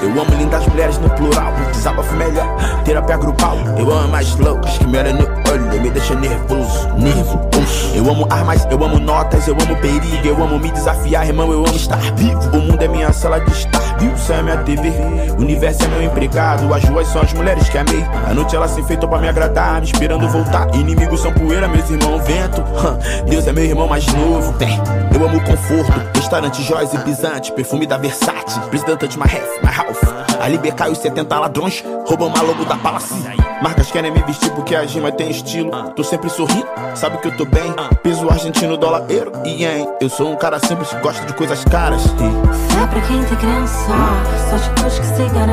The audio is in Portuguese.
Eu amo lindas mulheres no plural, desabafo melhor, terapia grupal. Eu amo mais loucas que me olham no olho, me deixa nervoso, Eu amo armas, eu amo notas, eu amo perigo, eu amo me desafiar, irmão, eu amo estar vivo. O mundo é minha sala de estar vivo, céu é minha TV, o universo é meu empregado, as ruas são as mulheres que amei. A noite ela se enfeitou pra me agradar, me esperando voltar. Inimigos são poeira, meus irmãos vento. Deus é meu irmão mais novo. Eu amo conforto, restaurante, joias e pisantes, perfume da Versace, presidente de my house. Ali BK os 70 ladrões roubam a logo da Palace. Marcas querem me vestir porque a gima tem estilo. Tô sempre sorrindo, sabe que eu tô bem. Peso argentino, dólar, euro e ien. Eu sou um cara simples que gosta de coisas caras. Fé pra quem tem crença, só te que se garante.